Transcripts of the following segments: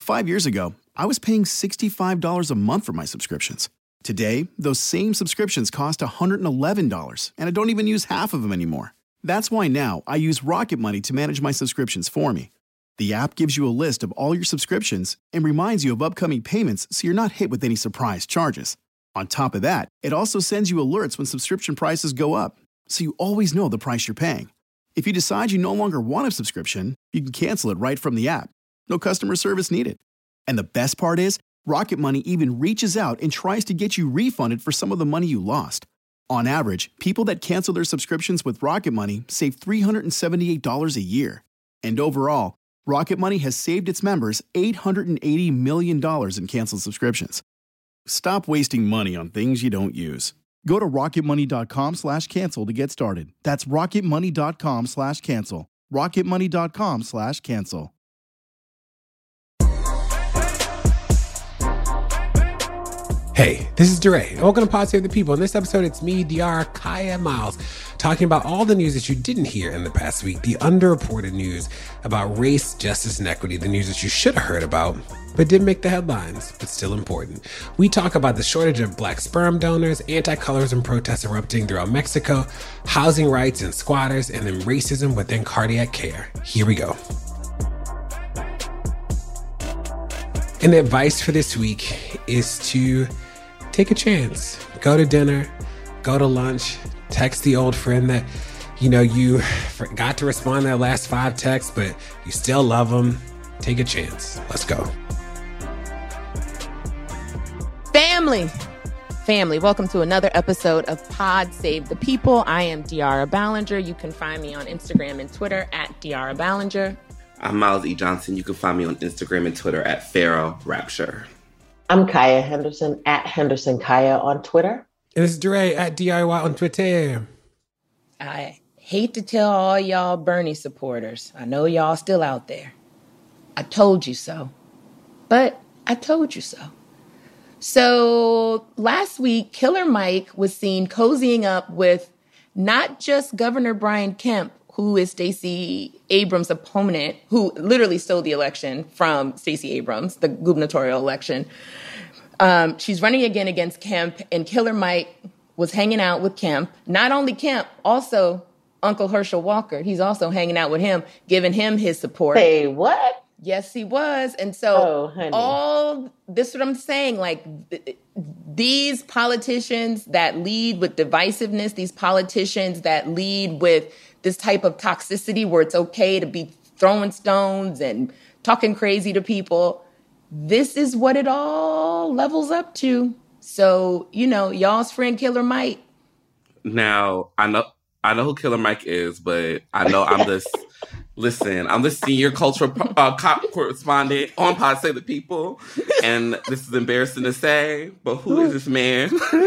5 years ago, I was paying $65 a month for my subscriptions. Today, those same subscriptions cost $111, and I don't even use half of them anymore. That's why now I use Rocket Money to manage my subscriptions for me. The app gives you a list of all your subscriptions and reminds you of upcoming payments so you're not hit with any surprise charges. On top of that, it also sends you alerts when subscription prices go up, so you always know the price you're paying. If you decide you no longer want a subscription, you can cancel it right from the app. No customer service needed. And the best part is, Rocket Money even reaches out and tries to get you refunded for some of the money you lost. On average, people that cancel their subscriptions with Rocket Money save $378 a year. And overall, Rocket Money has saved its members $880 million in canceled subscriptions. Stop wasting money on things you don't use. Go to rocketmoney.com/cancel to get started. That's rocketmoney.com/cancel. rocketmoney.com/cancel. Hey, this is DeRay. Welcome to Pod Save the People. In this episode, it's me, DR, Kaya, Miles, talking about all the news that you didn't hear in the past week, the underreported news about race, justice, and equity, the news that you should have heard about, but didn't make the headlines, but still important. We talk about the shortage of black sperm donors, anti-colorism protests erupting throughout Mexico, housing rights and squatters, and then racism within cardiac care. Here we go. And the advice for this week is to take a chance. Go to dinner, go to lunch, text the old friend that, you forgot to respond to their last 5 texts, but you still love them. Take a chance. Let's go. Family, welcome to another episode of Pod Save the People. I am De'Ara Ballinger. You can find me on Instagram and Twitter at De'Ara Ballinger. I'm Miles E. Johnson. You can find me on Instagram and Twitter at Pharaoh Rapture. I'm Kaya Henderson at Henderson Kaya on Twitter. And this is DeRay at DIY on Twitter. I hate to tell all y'all Bernie supporters. I know y'all still out there. I told you so. But I told you so. So last week, Killer Mike was seen cozying up with not just Governor Brian Kemp, who is Stacey Abrams' opponent, who literally stole the election from Stacey Abrams, the gubernatorial election. She's running again against Kemp, and Killer Mike was hanging out with Kemp. Not only Kemp, also Uncle Herschel Walker. He's also hanging out with him, giving him his support. Hey, what? Yes, he was. And so this is what I'm saying, like these politicians that lead with divisiveness, these politicians that lead with this type of toxicity where it's okay to be throwing stones and talking crazy to people. This is what it all levels up to. So, y'all's friend Killer Mike. Now, I know who Killer Mike is, but I know I'm this. Listen, I'm the senior cultural correspondent on Pod Save the People, and this is embarrassing to say, but who is this man?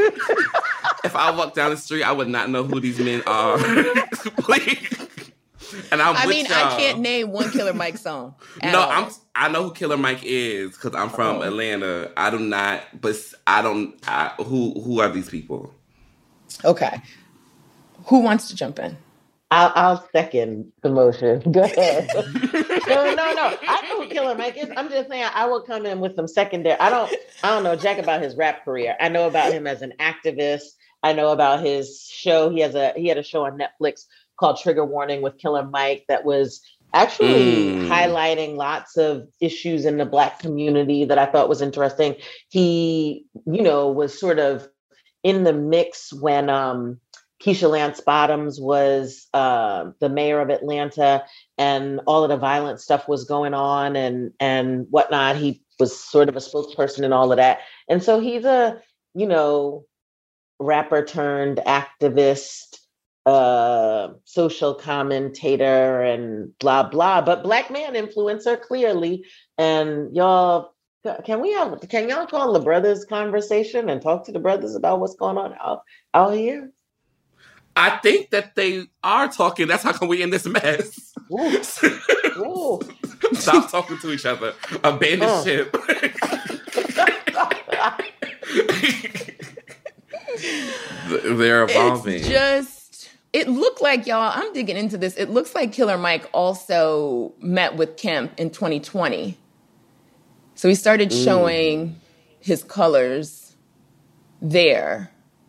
If I walk down the street, I would not know who these men are. Please. And I can't name one Killer Mike song. I know who Killer Mike is because I'm from Atlanta. I do not, but who are these people? Okay. Who wants to jump in? I'll second the motion. Go ahead. No. I know who Killer Mike is. I'm just saying I will come in with some secondary. I don't know jack about his rap career. I know about him as an activist. I know about his show. He had a show on Netflix called Trigger Warning with Killer Mike that was actually highlighting lots of issues in the Black community that I thought was interesting. He, was sort of in the mix when Keisha Lance Bottoms was the mayor of Atlanta and all of the violent stuff was going on and whatnot. He was sort of a spokesperson and all of that. And so he's a, rapper turned activist, social commentator and blah, blah, but Black man influencer clearly. And y'all, can y'all call the brothers conversation and talk to the brothers about what's going on out here? I think that they are talking. That's how come we in this mess. Ooh. Stop talking to each other. Abandon ship. They're evolving. It looked like, y'all, I'm digging into this. It looks like Killer Mike also met with Kemp in 2020. So he started showing his colors there.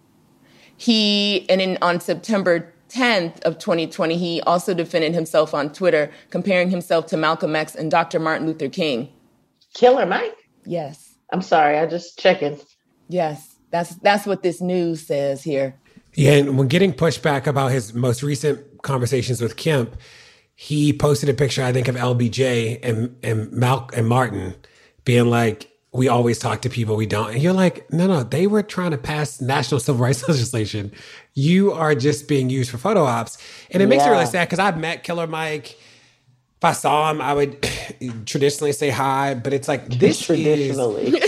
On September 10th of 2020, he also defended himself on Twitter, comparing himself to Malcolm X and Dr. Martin Luther King. Killer Mike? Yes. I'm sorry, I just checking. Yes, that's what this news says here. Yeah, and when getting pushback about his most recent conversations with Kemp, he posted a picture, I think, of LBJ and Martin being like, we always talk to people we don't. And you're like, no, they were trying to pass national civil rights legislation. You are just being used for photo ops. And it makes me really sad because I've met Killer Mike. If I saw him, I would traditionally say hi, but it's like, this is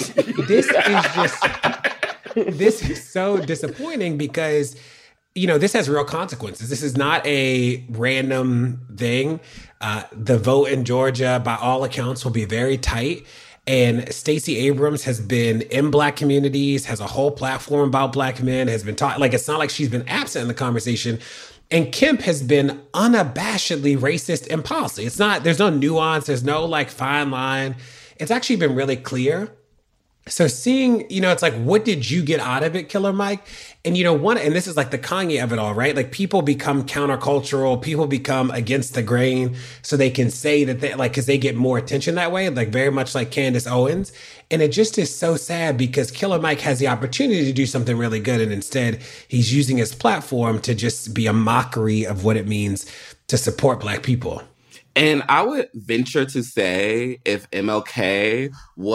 so disappointing because, this has real consequences. This is not a random thing. The vote in Georgia, by all accounts, will be very tight. And Stacey Abrams has been in Black communities, has a whole platform about Black men, has been taught, it's not like she's been absent in the conversation. And Kemp has been unabashedly racist in policy. There's no nuance, there's no fine line. It's actually been really clear. So seeing, it's like, what did you get out of it, Killer Mike? And and this is like the Kanye of it all, right? Like people become countercultural, people become against the grain so they can say that they because they get more attention that way, very much like Candace Owens. And it just is so sad because Killer Mike has the opportunity to do something really good. And instead he's using his platform to just be a mockery of what it means to support Black people. And I would venture to say if MLK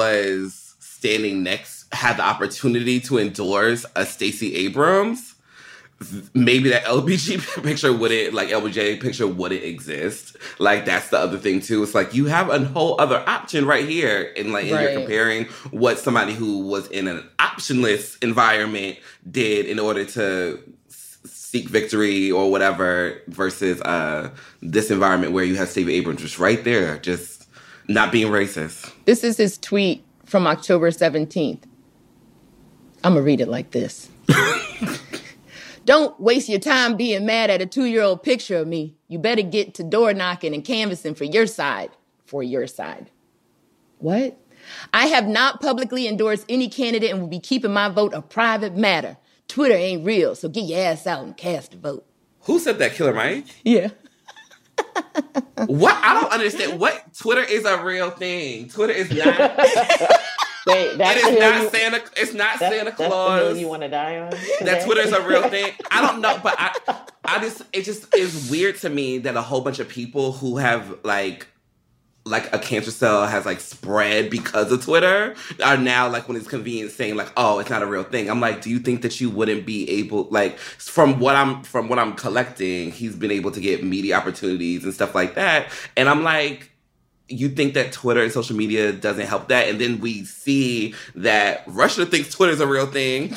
had the opportunity to endorse a Stacey Abrams, maybe that LBJ picture wouldn't exist. That's the other thing too. It's you have a whole other option right here. And you're comparing what somebody who was in an optionless environment did in order to seek victory or whatever versus this environment where you have Stacey Abrams just right there, just not being racist. This is his tweet from October 17th. I'm going to read it like this. Don't waste your time being mad at a 2-year-old picture of me. You better get to door knocking and canvassing for your side. For your side. What? I have not publicly endorsed any candidate and will be keeping my vote a private matter. Twitter ain't real, so get your ass out and cast a vote. Who said that, Killer Mike? Yeah. What? I don't understand. What? Twitter is a real thing. Twitter is not... Wait, it's not Santa Claus. That's the hill you want to die on? That Twitter is a real thing. I don't know, but it just is weird to me that a whole bunch of people who have like a cancer cell has spread because of Twitter are now when it's convenient saying oh, it's not a real thing. I'm do you think that you wouldn't be able from what I'm collecting, he's been able to get media opportunities and stuff like that, and I'm you think that Twitter and social media doesn't help that? And then we see that Russia thinks Twitter's a real thing.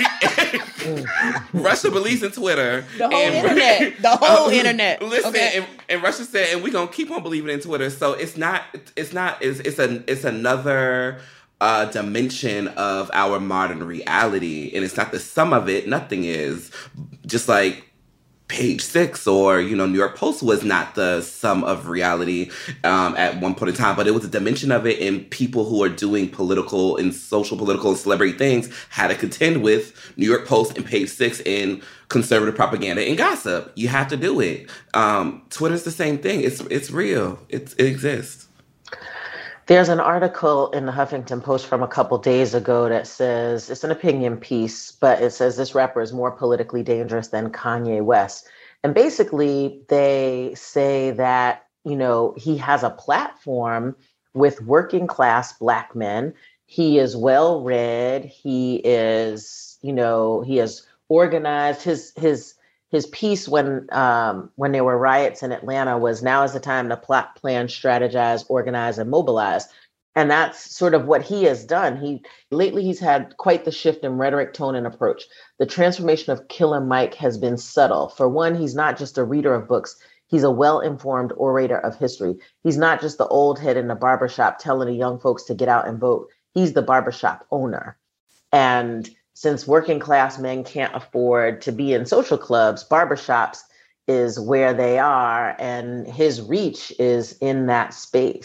Russia believes in Twitter. The whole internet. Listen, okay. and Russia said, and we're going to keep on believing in Twitter. So it's another dimension of our modern reality. And it's not the sum of it. Nothing is. Just Page Six or, New York Post was not the sum of reality at one point in time, but it was a dimension of it, and people who are doing political and social, political, and celebrity things had to contend with New York Post and Page Six and conservative propaganda and gossip. You have to do it. Twitter's the same thing. It's real. It exists. There's an article in the Huffington Post from a couple days ago that says, it's an opinion piece, but it says this rapper is more politically dangerous than Kanye West. And basically they say that, he has a platform with working class Black men. He is well read. He is, he has organized his piece when there were riots in Atlanta was now is the time to plot, plan, strategize, organize, and mobilize. And that's sort of what he has done. Lately he's had quite the shift in rhetoric, tone, and approach. The transformation of Killer Mike has been subtle. For one, he's not just a reader of books. He's a well-informed orator of history. He's not just the old head in the barbershop telling the young folks to get out and vote. He's the barbershop owner. And since working class men can't afford to be in social clubs, barbershops is where they are, and his reach is in that space.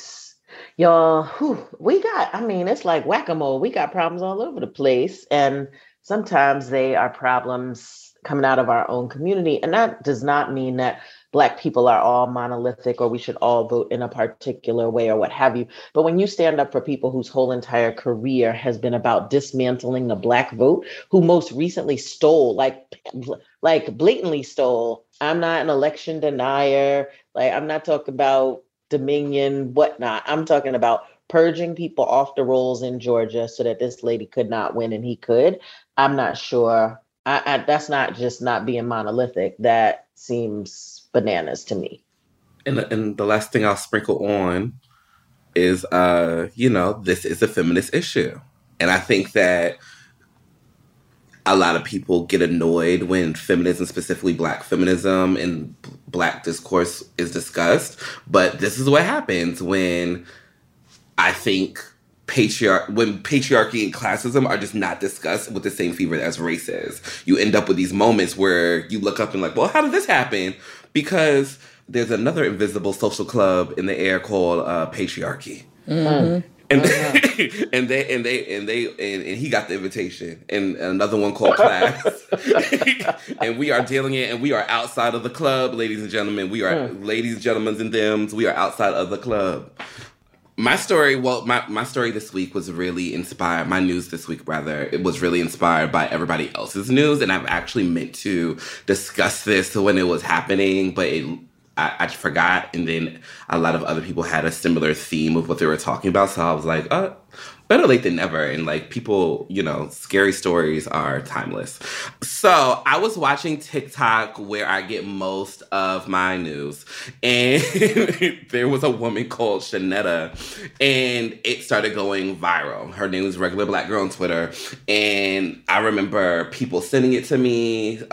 Y'all, it's like whack-a-mole. We got problems all over the place. And sometimes they are problems coming out of our own community. And that does not mean that Black people are all monolithic or we should all vote in a particular way or what have you. But when you stand up for people whose whole entire career has been about dismantling the Black vote, who most recently stole, like blatantly stole. I'm not an election denier. Like, I'm not talking about Dominion, whatnot. I'm talking about purging people off the rolls in Georgia so that this lady could not win and he could. I'm not sure. That's not just not being monolithic. That seems bananas to me. And the last thing I'll sprinkle on is, this is a feminist issue. And I think that a lot of people get annoyed when feminism, specifically Black feminism and Black discourse, is discussed. But this is what happens when I think patriarchy and classism are just not discussed with the same fever as race is. You end up with these moments where you look up and like, well, how did this happen? Because there's another invisible social club in the air called patriarchy. Mm-hmm. And and he got the invitation, and another one called class. And we are dealing it, and we are outside of the club, ladies and gentlemen. We are ladies, gentlemen, and thems. We are outside of the club. My story this week was really inspired. My news this week, rather, it was really inspired by everybody else's news, and I've actually meant to discuss this when it was happening, but I forgot, and then a lot of other people had a similar theme of what they were talking about, so I was like, better late than never. And like, people, scary stories are timeless. So I was watching TikTok, where I get most of my news, and there was a woman called Shanetta, and it started going viral. Her name is Regular Black Girl on Twitter, and I remember people sending it to me,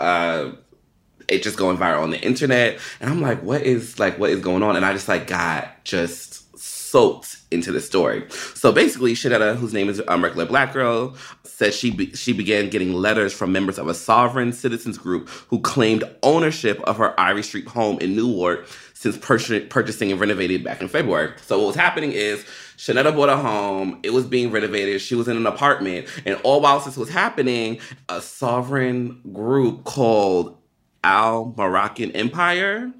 it just going viral on the internet. And I'm like, what is going on? And I just got soaked into the story. So basically, Shanetta, whose name is Regular Black Girl, said she began getting letters from members of a sovereign citizens group who claimed ownership of her Ivy Street home in Newark since purchasing and renovating back in February. So what was happening is, Shanetta bought a home, it was being renovated, she was in an apartment, and all while this was happening, a sovereign group called Al Moroccan Empire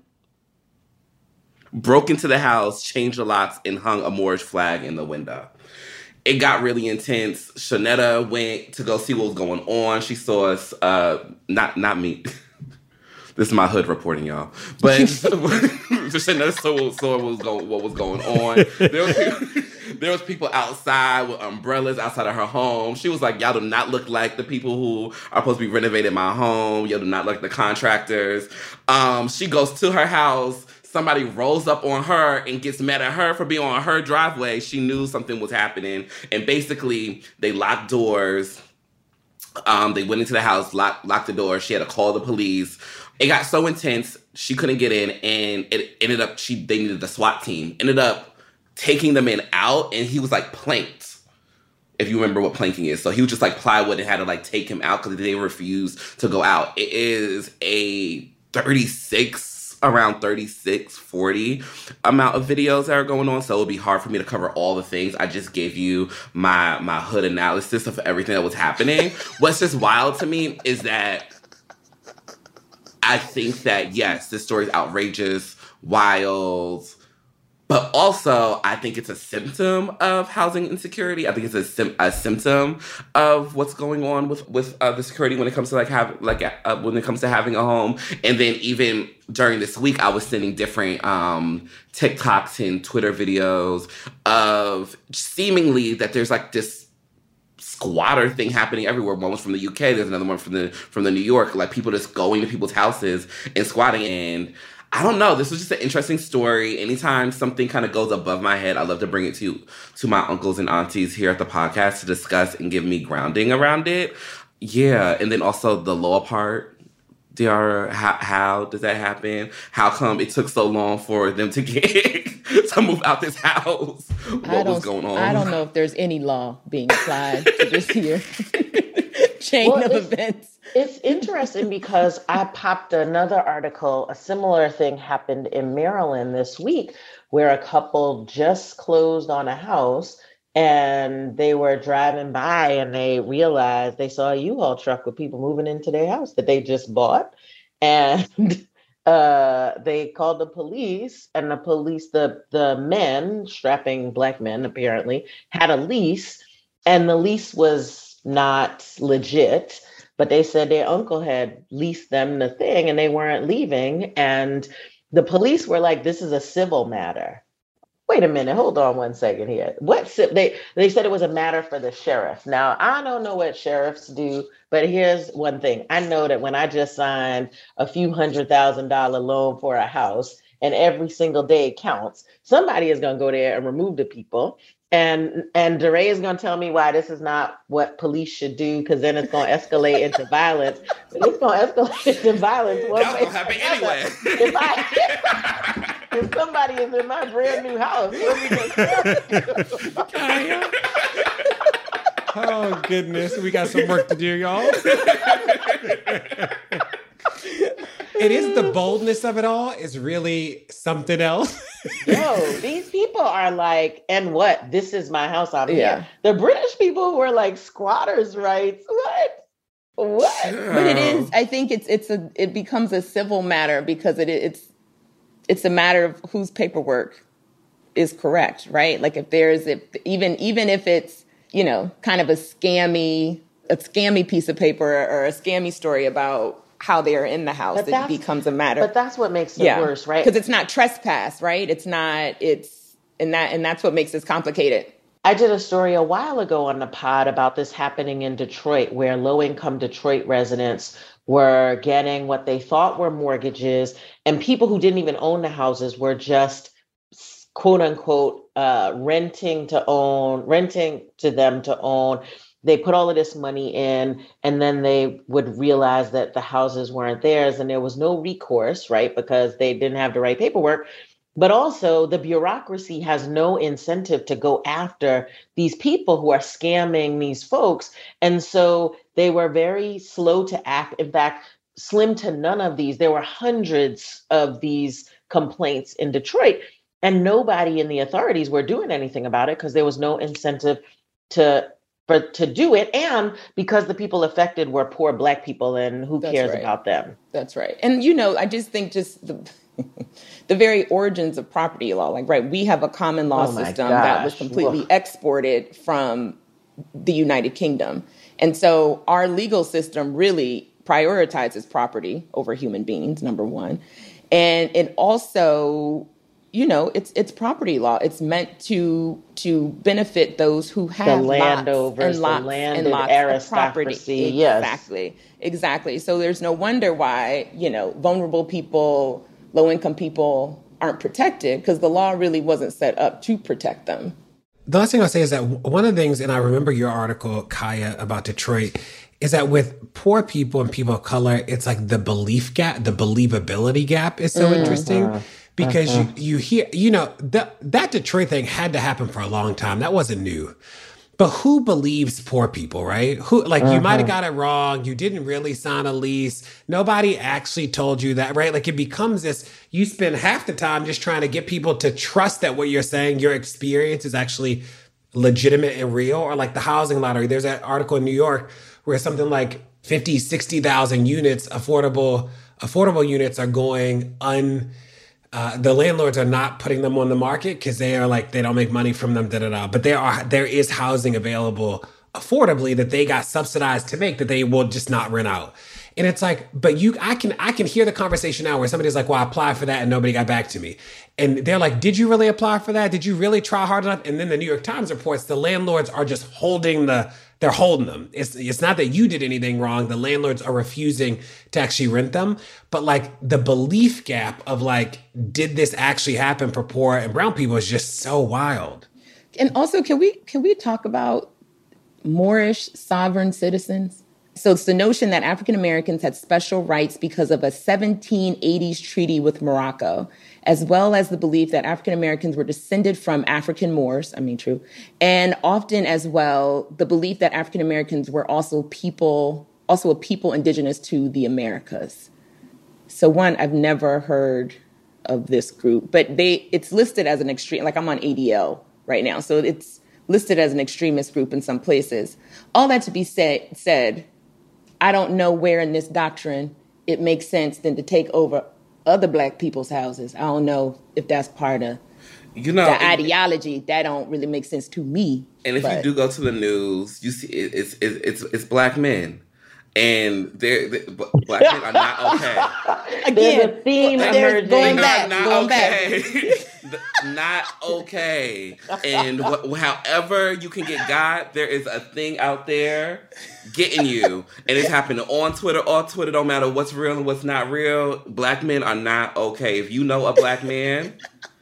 broke into the house, changed the locks, and hung a Moorish flag in the window. It got really intense. Shanetta went to go see what was going on. She saw us, not me. This is my hood reporting, y'all. But Shanetta saw what was going on. There was people outside with umbrellas outside of her home. She was like, y'all do not look like the people who are supposed to be renovating my home. Y'all do not look like the contractors. She goes to her house. Somebody rolls up on her and gets mad at her for being on her driveway. She knew something was happening. And basically, they locked doors. They went into the house, locked the door. She had to call the police. It got so intense, she couldn't get in. And it ended up, they needed the SWAT team. Ended up taking the man out, and he was planked, if you remember what planking is. So he was just plywood and had to take him out because they refused to go out. It is a 36, 40 amount of videos that are going on, so it would be hard for me to cover all the things. I just gave you my hood analysis of everything that was happening. What's just wild to me is that I think that, yes, this story is outrageous, wild, but also, I think it's a symptom of housing insecurity. I think it's a symptom of what's going on with the security when it comes to when it comes to having a home. And then even during this week, I was sending different TikToks and Twitter videos of seemingly that there's this squatter thing happening everywhere. One was from the UK. There's another one from the New York. People just going to people's houses and squatting. And I don't know. This was just an interesting story. Anytime something kind of goes above my head, I love to bring it to my uncles and aunties here at the podcast to discuss and give me grounding around it. Yeah. And then also the law part. Diara, how does that happen? How come it took so long for them to to move out this house? What was going on? I don't know if there's any law being applied to this here chain of events. It's interesting because I popped another article. A similar thing happened in Maryland this week where a couple just closed on a house and they were driving by and they realized they saw a U-Haul truck with people moving into their house that they just bought. And they called the police, and the men, strapping black men apparently, had a lease, and the lease was not legit, but they said their uncle had leased them the thing and they weren't leaving. And the police were like, this is a civil matter. Wait a minute, hold on one second here. They said it was a matter for the sheriff. Now, I don't know what sheriffs do, but here's one thing. I know that when I just signed a few $100,000 loan for a house and every single day counts, somebody is going to go there and remove the people. And DeRay is going to tell me why this is not what police should do, because then it's going to escalate into violence. But it's going to escalate into violence. That's going to happen anyway. If somebody is in my brand new house, let me just tell you. Oh, goodness. We got some work to do, y'all. It is the boldness of it all is really something else. Yo, these people are like, and what? This is my house. I'm here. The British people were like squatters' rights. What? But it is. I think it becomes a civil matter because it's a matter of whose paperwork is correct, right? Like even if it's, kind of a scammy piece of paper or a scammy story about how they are in the house, it becomes a matter. But that's what makes it worse, right? Because it's not trespass, right? And that's what makes this complicated. I did a story a while ago on the pod about this happening in Detroit, where low-income Detroit residents were getting what they thought were mortgages, and people who didn't even own the houses were just, quote unquote, renting to them to own. They put all of this money in, and then they would realize that the houses weren't theirs and there was no recourse, right? Because they didn't have the right paperwork. But also the bureaucracy has no incentive to go after these people who are scamming these folks. And so they were very slow to act. In fact, slim to none of these. There were hundreds of these complaints in Detroit, and nobody in the authorities were doing anything about it because there was no incentive to do it, and because the people affected were poor Black people, and who cares about them? That's right. And, I just think the very origins of property law, we have a common law system that was completely exported from the United Kingdom. And so our legal system really prioritizes property over human beings, number one. And it also, it's property law. It's meant to benefit those who have the landowners, the landed aristocracy. Yes, exactly. So there's no wonder why vulnerable people, low-income people aren't protected, because the law really wasn't set up to protect them. The last thing I'll say is that one of the things, and I remember your article, Kaya, about Detroit, is that with poor people and people of color, it's like the belief gap, the believability gap is so interesting. Because you hear, that Detroit thing had to happen for a long time. That wasn't new. But who believes poor people, right? You might have got it wrong. You didn't really sign a lease. Nobody actually told you that, right? It becomes this, you spend half the time just trying to get people to trust that what you're saying, your experience is actually legitimate and real. Or the housing lottery. There's an article in New York where something like 50, 60,000 units, affordable units are going the landlords are not putting them on the market because they are they don't make money from them, But there is housing available affordably that they got subsidized to make that they will just not rent out. And it's but I can hear the conversation now where somebody's well, I applied for that and nobody got back to me. And they're did you really apply for that? Did you really try hard enough? And then the New York Times reports the landlords are just holding them. It's not that you did anything wrong. The landlords are refusing to actually rent them. But the belief gap of did this actually happen for poor and brown people is just so wild. And also, can we talk about Moorish sovereign citizens? So it's the notion that African Americans had special rights because of a 1780s treaty with Morocco, as well as the belief that African Americans were descended from African Moors, true, and often as well, the belief that African Americans were also people also a people indigenous to the Americas. So one, I've never heard of this group, but it's listed as an extreme, like I'm on ADL right now. So it's listed as an extremist group in some places. All that to be said, I don't know where in this doctrine it makes sense then to take over other Black people's houses. I don't know if that's part of the ideology. That don't really make sense to me. And if you do go to the news, you see it's Black men. And Black men are not okay. Again, there's a theme emerging. Going back. Not okay. And however you can get God, there is a thing out there getting you. And it's happening on Twitter, off Twitter, don't matter what's real and what's not real. Black men are not okay. If you know a Black man,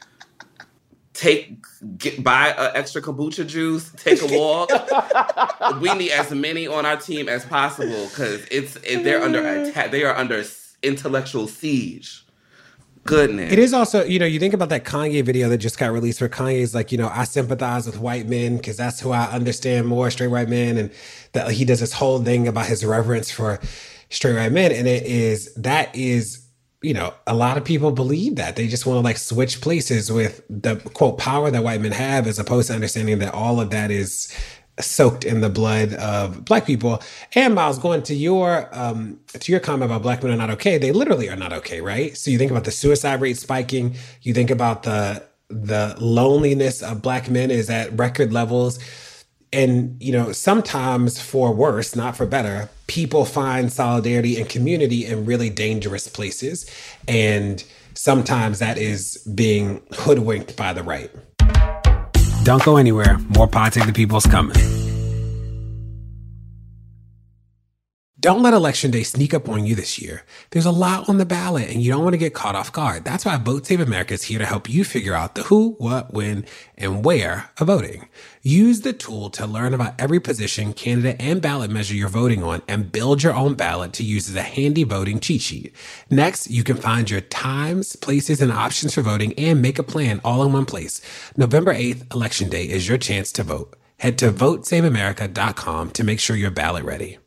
buy an extra kombucha juice, take a walk. We need as many on our team as possible because they're under attack. They are under intellectual siege. Goodness. It is also, you think about that Kanye video that just got released where Kanye's like, I sympathize with white men because that's who I understand more, straight white men. And that he does this whole thing about his reverence for straight white men. And that is, a lot of people believe that. They just want to switch places with the quote power that white men have as opposed to understanding that all of that is soaked in the blood of Black people. And Miles, going to your comment about Black men are not okay, they literally are not okay, right? So you think about the suicide rate spiking, you think about the loneliness of Black men is at record levels. And, sometimes for worse, not for better, people find solidarity and community in really dangerous places. And sometimes that is being hoodwinked by the right. Don't go anywhere. More Pod Save the People's coming. Don't let Election Day sneak up on you this year. There's a lot on the ballot and you don't want to get caught off guard. That's why Vote Save America is here to help you figure out the who, what, when, and where of voting. Use the tool to learn about every position, candidate, and ballot measure you're voting on and build your own ballot to use as a handy voting cheat sheet. Next, you can find your times, places, and options for voting and make a plan all in one place. November 8th, Election Day is your chance to vote. Head to votesaveamerica.com to make sure your ballot ready.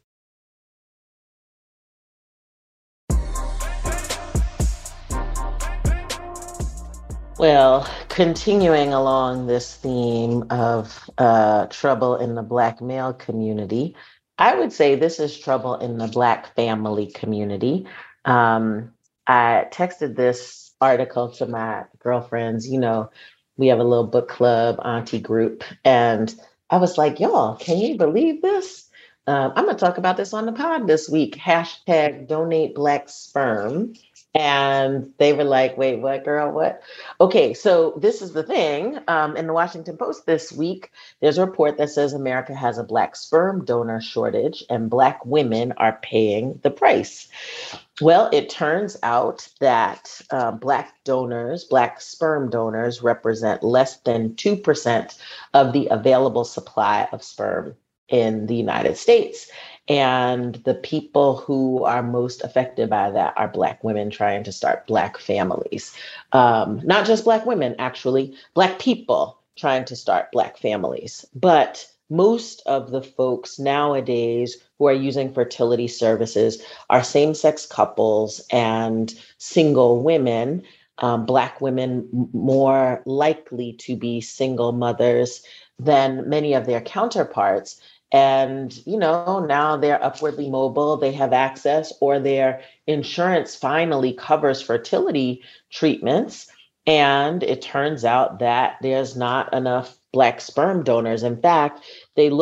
Well, continuing along this theme of trouble in the Black male community, I would say this is trouble in the Black family community. I texted this article to my girlfriends. We have a little book club auntie group. And I was like, y'all, can you believe this? I'm going to talk about this on the pod this week. # donate Black sperm. And they were like, wait, what, girl, what? Okay, so this is the thing. In the Washington Post this week, there's a report that says America has a Black sperm donor shortage and Black women are paying the price. Well, it turns out that Black sperm donors represent less than 2% of the available supply of sperm in the United States. And the people who are most affected by that are Black women trying to start Black families. Not just Black women, actually, Black people trying to start Black families. But most of the folks nowadays who are using fertility services are same-sex couples and single women. Black women more likely to be single mothers than many of their counterparts. And, now they're upwardly mobile, they have access, or their insurance finally covers fertility treatments. And it turns out that there's not enough Black sperm donors. In fact, they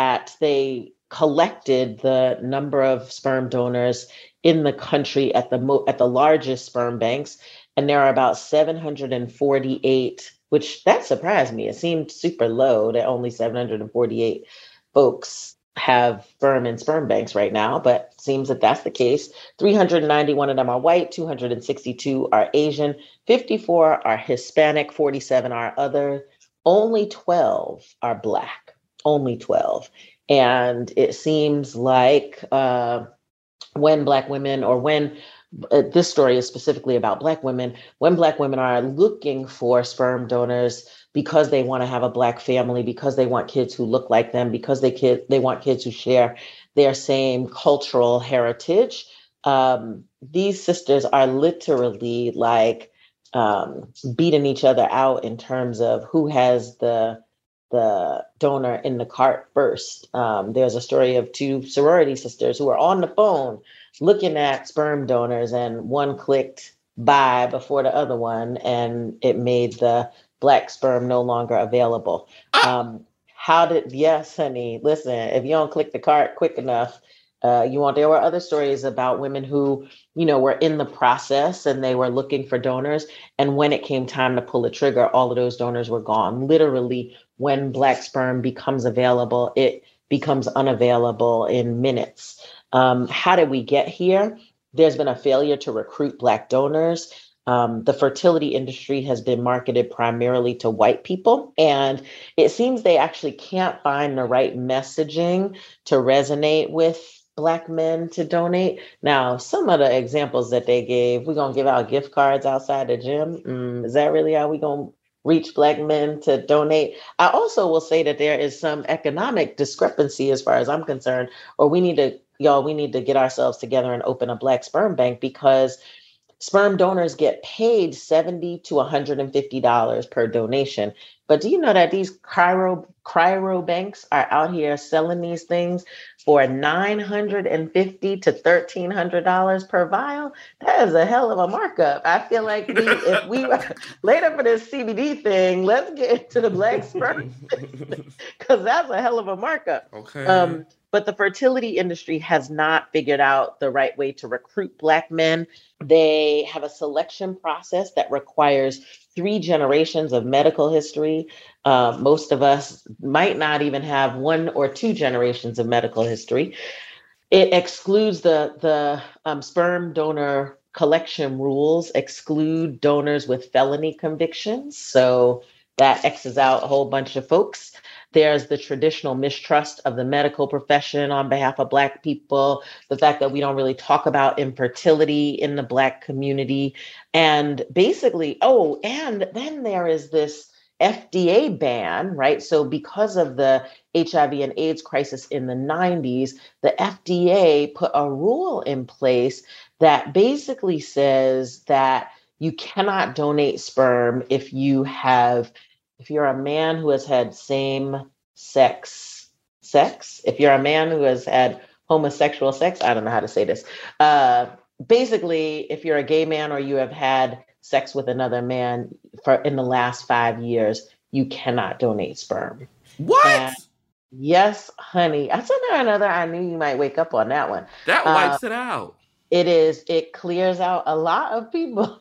collected the number of sperm donors in the country at the largest sperm banks. And there are about 748, which that surprised me. It seemed super low that only 748 folks have sperm in sperm banks right now, but seems that that's the case. 391 of them are white, 262 are Asian, 54 are Hispanic, 47 are other. Only 12 are Black, only 12. And it seems like when Black women, or when this story is specifically about Black women, when Black women are looking for sperm donors because they want to have a Black family, because they want kids who look like them, because they want kids who share their same cultural heritage. These sisters are literally like beating each other out in terms of who has the donor in the cart first. There's a story of two sorority sisters who were on the phone looking at sperm donors, and one clicked buy before the other one, and it made the Black sperm no longer available. Yes, honey, listen, if you don't click the cart quick enough, there were other stories about women who, were in the process and they were looking for donors. And when it came time to pull the trigger, all of those donors were gone. Literally, when Black sperm becomes available, it becomes unavailable in minutes. How did we get here? There's been a failure to recruit Black donors. The fertility industry has been marketed primarily to white people, and it seems they actually can't find the right messaging to resonate with Black men to donate. Now, some of the examples that they gave, we're going to give out gift cards outside the gym. Is that really how we're going to reach Black men to donate? I also will say that there is some economic discrepancy as far as I'm concerned, or we need to get ourselves together and open a Black sperm bank, because sperm donors get paid $70 to $150 per donation. But do you know that these cryo banks are out here selling these things for $950 to $1,300 per vial? That is a hell of a markup. I feel like if we later for this CBD thing, let's get into the Black sperm, because that's a hell of a markup. Okay. But the fertility industry has not figured out the right way to recruit Black men. They have a selection process that requires 3 generations of medical history. Most of us might not even have 1 or 2 generations of medical history. It excludes the sperm donor collection rules, exclude donors with felony convictions. So that X's out a whole bunch of folks. There's the traditional mistrust of the medical profession on behalf of Black people, the fact that we don't really talk about infertility in the Black community. And basically, and then there is this FDA ban, right? So because of the HIV and AIDS crisis in the 90s, the FDA put a rule in place that basically says that you cannot donate sperm if you're a man who has had same sex, if you're a man who has had homosexual sex, I don't know how to say this. Basically, if you're a gay man or you have had sex with another man in the last 5 years, you cannot donate sperm. What? And yes, honey. I said another. I knew you might wake up on that one. That wipes it out. It clears out a lot of people.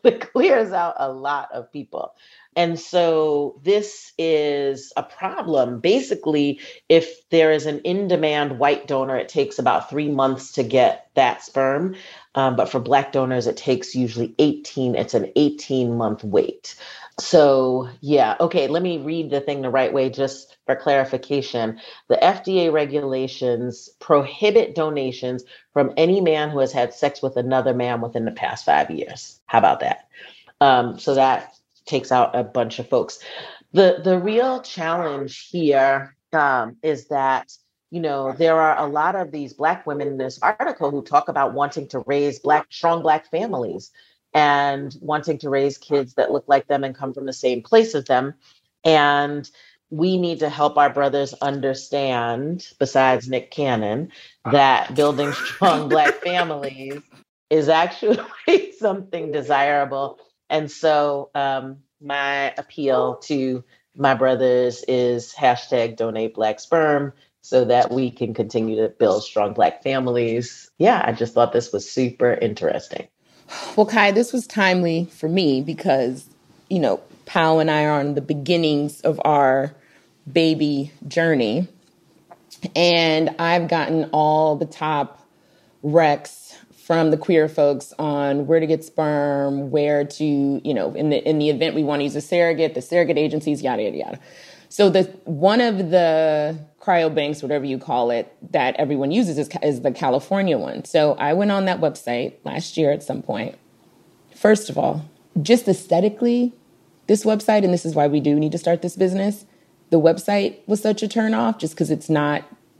And so this is a problem. Basically, if there is an in-demand white donor, it takes about 3 months to get that sperm. But for Black donors, it takes usually 18. It's an 18-month wait. So, yeah. Okay, let me read the thing the right way just for clarification. The FDA regulations prohibit donations from any man who has had sex with another man within the past 5 years. How about that? So that takes out a bunch of folks. The real challenge here is that, there are a lot of these Black women in this article who talk about wanting to raise strong Black families and wanting to raise kids that look like them and come from the same place as them. And we need to help our brothers understand, besides Nick Cannon, that building strong Black families is actually something desirable. And so my appeal to my brothers is #donate Black sperm so that we can continue to build strong Black families. Yeah, I just thought this was super interesting. Well, Kai, this was timely for me because, Pao and I are on the beginnings of our baby journey. And I've gotten all the top recs from the queer folks on where to get sperm, where to, in the event we want to use a surrogate, the surrogate agencies, yada, yada, yada. So one of the cryobanks, whatever you call it, that everyone uses is the California one. So I went on that website last year at some point. First of all, just aesthetically, this website, and this is why we do need to start this business, the website was such a turnoff just because it's not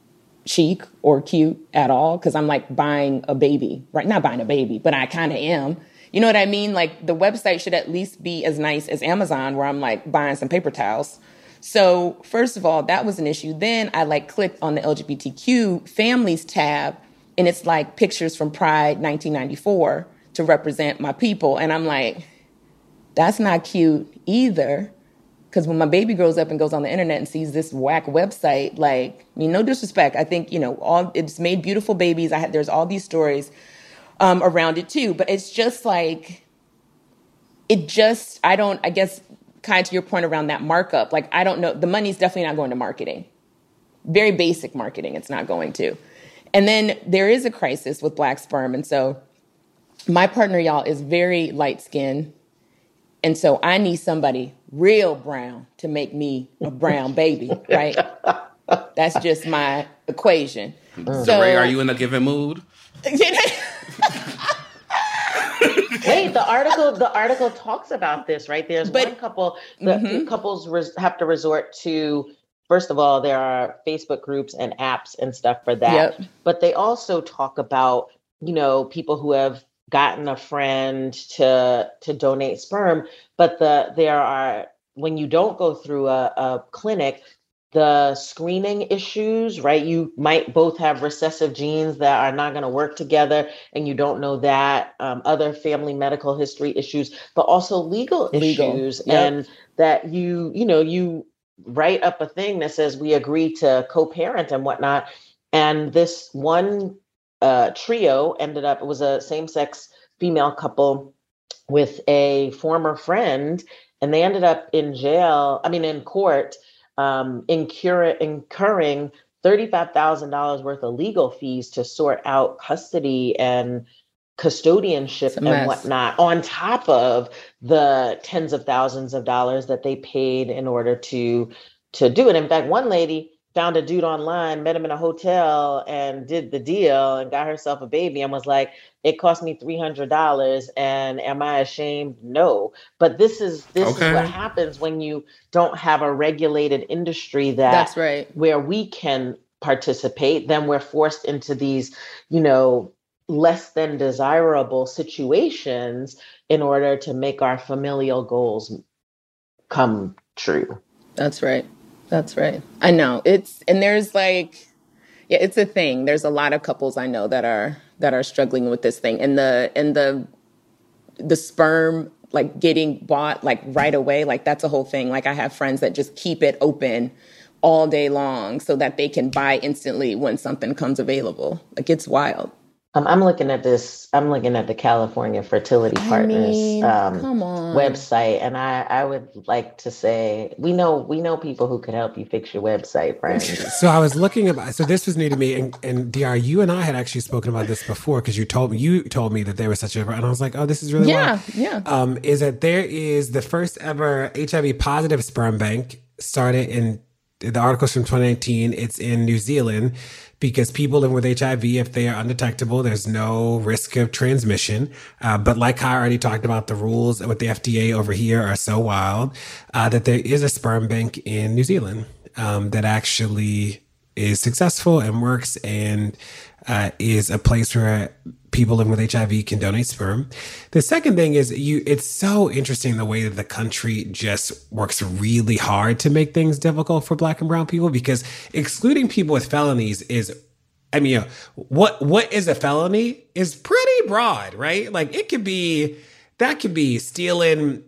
chic or cute at all because I'm like buying a baby, right? Not buying a baby, but I kind of am. You know what I mean? Like the website should at least be as nice as Amazon where I'm like buying some paper towels. So first of all, that was an issue. Then I like clicked on the LGBTQ families tab and it's like pictures from Pride 1994 to represent my people. And I'm like, that's not cute either. Because when my baby grows up and goes on the internet and sees this whack website, like, I mean, no disrespect. I think, you know, it's made beautiful babies. There's all these stories around it too. But it's just like, I guess, kind of to your point around that markup, like, I don't know. The money's definitely not going to marketing. Very basic marketing, it's not going to. And then there is a crisis with Black sperm. And so my partner, y'all, is very light-skinned. And so I need somebody real brown to make me a brown baby, right? That's just my equation. So, Ray, are you in a given mood? Wait, the article talks about this, right? There's one couple, couples have to resort to, first of all, there are Facebook groups and apps and stuff for that. Yep. But they also talk about, you know, people who have gotten a friend to donate sperm, but there are, when you don't go through a clinic, the screening issues, right? You might both have recessive genes that are not going to work together, and you don't know that. Other family medical history issues, but also legal issues, yep. And that you write up a thing that says we agree to co-parent and whatnot, and this one trio ended up, it was a same-sex female couple with a former friend, and they ended up in court, incurring $35,000 worth of legal fees to sort out custody and custodianship and whatnot, on top of the tens of thousands of dollars that they paid in order to do it. In fact, one lady found a dude online, met him in a hotel, and did the deal and got herself a baby and was like, it cost me $300. And am I ashamed? No. But this is what happens when you don't have a regulated industry that's right, where we can participate. Then we're forced into these, you know, less than desirable situations in order to make our familial goals come true. That's right. That's right. I know there's like, yeah, it's a thing. There's a lot of couples I know that are struggling with this thing, and the sperm like getting bought like right away. Like that's a whole thing. Like I have friends that just keep it open all day long so that they can buy instantly when something comes available. Like it's wild. I'm looking at this. I'm looking at the California Fertility Partners website, and I would like to say we know people who could help you fix your website, friends. So I was looking about. So this was new to me, and DR, you and I had actually spoken about this before because you told me that there was such a, and I was like, oh, this is really wild. Is that there is the first ever HIV positive sperm bank started in the articles from 2019. It's in New Zealand. Because people living with HIV, if they are undetectable, there's no risk of transmission. But like I already talked about, the rules with the FDA over here are so wild that there is a sperm bank in New Zealand that actually is successful and works and is a place where people living with HIV can donate sperm. The second thing is it's so interesting the way that the country just works really hard to make things difficult for Black and brown people, because excluding people with felonies is, I mean, what is a felony is pretty broad, right? Like that could be stealing,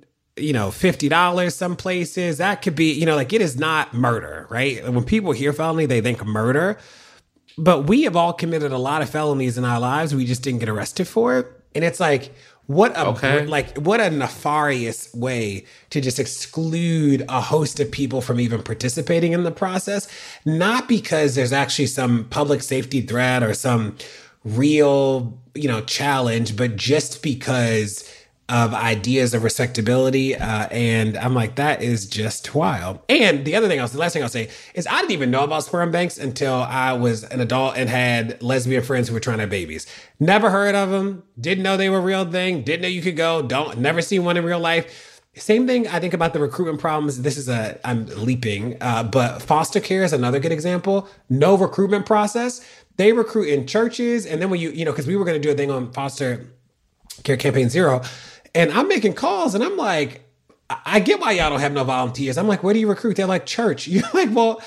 $50 some places. That could be, like it is not murder, right? When people hear felony, they think murder. But we have all committed a lot of felonies in our lives. We just didn't get arrested for it. And it's like, what a nefarious way to just exclude a host of people from even participating in the process. Not because there's actually some public safety threat or some real, challenge, but just because of ideas of respectability. And I'm like, that is just wild. And the last thing I'll say is I didn't even know about sperm banks until I was an adult and had lesbian friends who were trying to have babies. Never heard of them. Didn't know they were a real thing. Didn't know you could go. Never seen one in real life. Same thing I think about the recruitment problems. I'm leaping, but foster care is another good example. No recruitment process. They recruit in churches. And then when because we were going to do a thing on foster care campaign 0, and I'm making calls and I'm like, I get why y'all don't have no volunteers. I'm like, where do you recruit? They're like, church. You're like, well,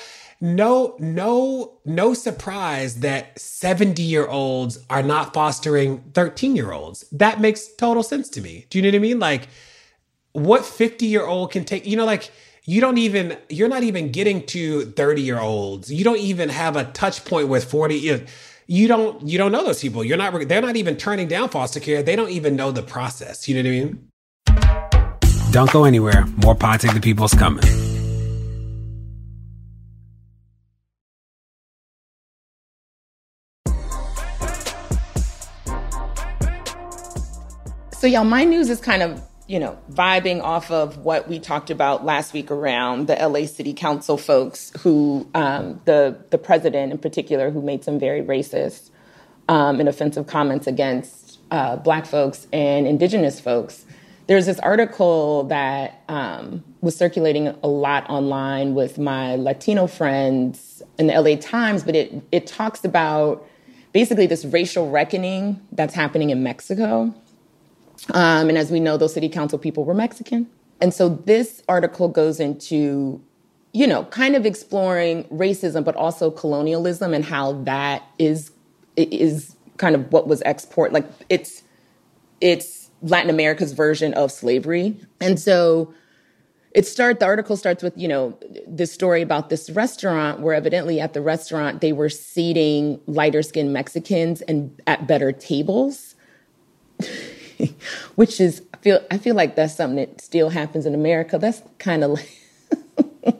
no surprise that 70-year-olds are not fostering 13-year-olds. That makes total sense to me. Do you know what I mean? Like, what 50-year-old can take, you're not even getting to 30-year-olds. You don't even have a touch point with 40. You don't know those people. They're not even turning down foster care. They don't even know the process. You know what I mean? Don't go anywhere. More Pod Save the People's coming. So y'all, my news is kind of, vibing off of what we talked about last week around the LA City Council folks who, the president in particular, who made some very racist and offensive comments against Black folks and Indigenous folks. There's this article that was circulating a lot online with my Latino friends in the LA Times, but it talks about basically this racial reckoning that's happening in Mexico. And as we know, those city council people were Mexican. And so this article goes into, kind of exploring racism, but also colonialism and how that is kind of what was like it's Latin America's version of slavery. And so the article starts with, this story about this restaurant where evidently at the restaurant, they were seating lighter skinned Mexicans and at better tables. Which is, I feel like that's something that still happens in America. That's kind of like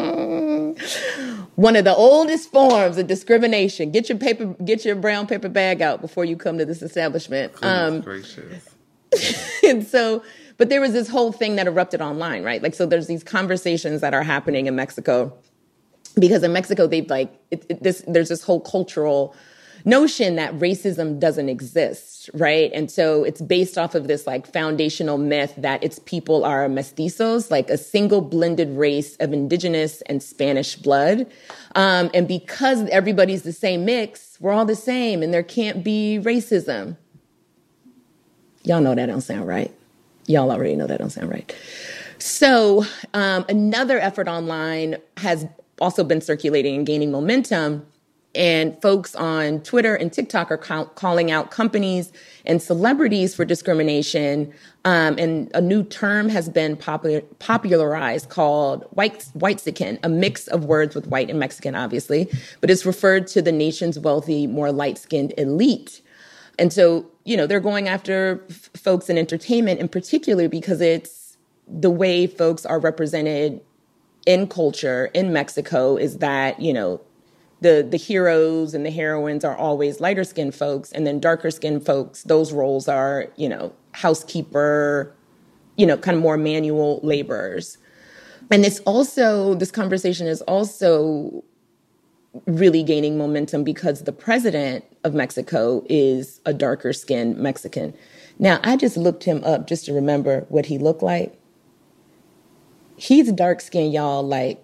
one of the oldest forms of discrimination. Get your brown paper bag out before you come to this establishment. Gracious. And so, but there was this whole thing that erupted online, right? Like, so there's these conversations that are happening in Mexico because in Mexico, they've there's this whole cultural notion that racism doesn't exist, right? And so it's based off of this like foundational myth that its people are mestizos, like a single blended race of indigenous and Spanish blood. And because everybody's the same mix, we're all the same and there can't be racism. Y'all know that don't sound right. Y'all already know that don't sound right. So another effort online has also been circulating and gaining momentum. And folks on Twitter and TikTok are calling out companies and celebrities for discrimination. And a new term has been popularized called whitexican, a mix of words with white and Mexican, obviously. But it's referred to the nation's wealthy, more light-skinned elite. And so, they're going after folks in entertainment in particular because it's the way folks are represented in culture in Mexico is that, the heroes and the heroines are always lighter skinned folks, and then darker skinned folks, those roles are, housekeeper, kind of more manual laborers. And this conversation is also really gaining momentum because the president of Mexico is a darker skinned Mexican. Now, I just looked him up just to remember what he looked like. He's dark skinned, y'all, like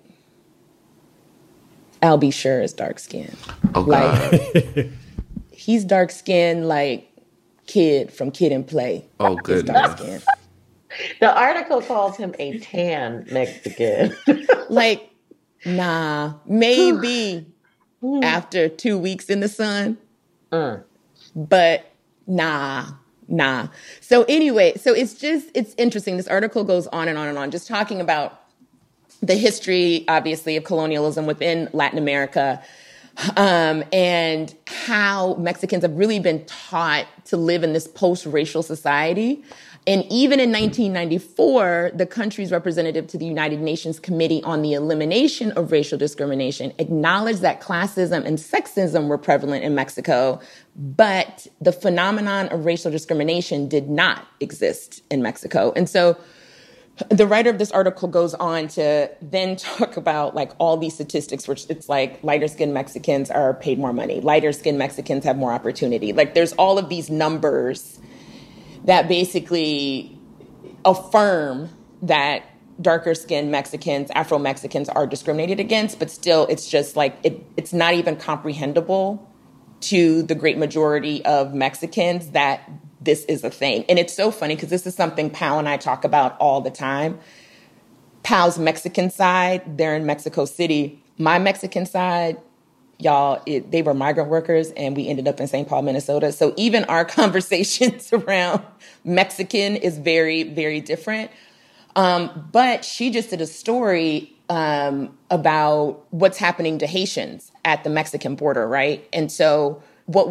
I'll be sure is dark skinned. Oh, God. Like, he's dark skinned like Kid from Kid and Play. Oh, goodness. The article calls him a tan Mexican. Like, nah, maybe after 2 weeks in the sun. But nah. So anyway, it's interesting. This article goes on and on and on, just talking about the history, obviously, of colonialism within Latin America, and how Mexicans have really been taught to live in this post-racial society. And even in 1994, the country's representative to the United Nations Committee on the Elimination of Racial Discrimination acknowledged that classism and sexism were prevalent in Mexico, but the phenomenon of racial discrimination did not exist in Mexico. And so the writer of this article goes on to then talk about like all these statistics, which it's like lighter skinned Mexicans are paid more money. Lighter skinned Mexicans have more opportunity. Like there's all of these numbers that basically affirm that darker skinned Mexicans, Afro Mexicans are discriminated against, but still it's just like it's not even comprehensible to the great majority of Mexicans that this is a thing. And it's so funny because this is something Pal and I talk about all the time. Pal's Mexican side, they're in Mexico City. My Mexican side, y'all, they were migrant workers and we ended up in St. Paul, Minnesota. So even our conversations around Mexican is very, very different. But she just did a story about what's happening to Haitians at the Mexican border, right? And so what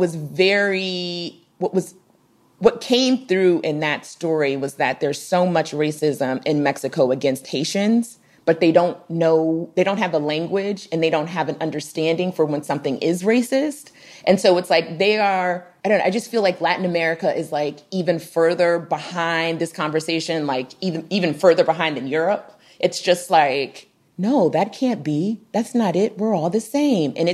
came through in that story was that there's so much racism in Mexico against Haitians, but they don't have the language and they don't have an understanding for when something is racist. And so it's like I just feel like Latin America is like even further behind this conversation, like even further behind than Europe. It's just like, no, that can't be. That's not it. We're all the same. And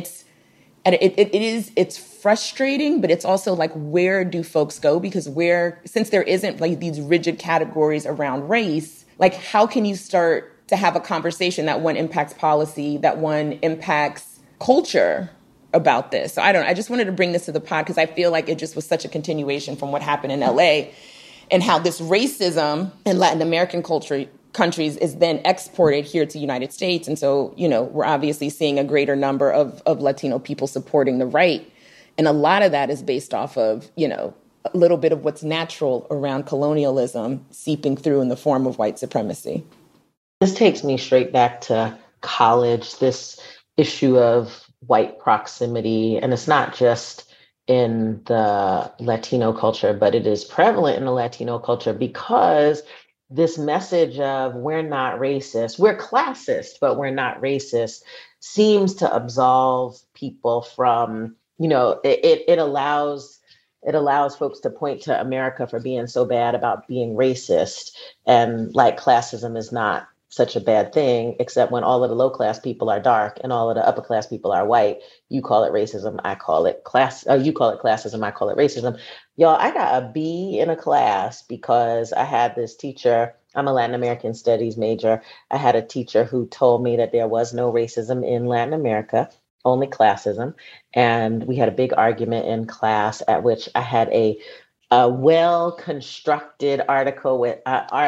it's frustrating, but it's also like, where do folks go? Because since there isn't like these rigid categories around race, like how can you start to have a conversation that one impacts policy, that one impacts culture about this? So I just wanted to bring this to the pod because I feel like it just was such a continuation from what happened in LA and how this racism in Latin American countries is then exported here to the United States. And so, we're obviously seeing a greater number of Latino people supporting the right. And a lot of that is based off of, a little bit of what's natural around colonialism seeping through in the form of white supremacy. This takes me straight back to college, this issue of white proximity. And it's not just in the Latino culture, but it is prevalent in the Latino culture because this message of we're not racist, we're classist, but we're not racist seems to absolve people from, it allows folks to point to America for being so bad about being racist. And like classism is not such a bad thing, except when all of the low class people are dark and all of the upper class people are white. You call it racism, I call it you call it classism, I call it racism. Y'all, I got a B in a class because I had this teacher. I'm a Latin American studies major. I had a teacher who told me that there was no racism in Latin America, only classism. And we had a big argument in class at which I had a well-constructed article with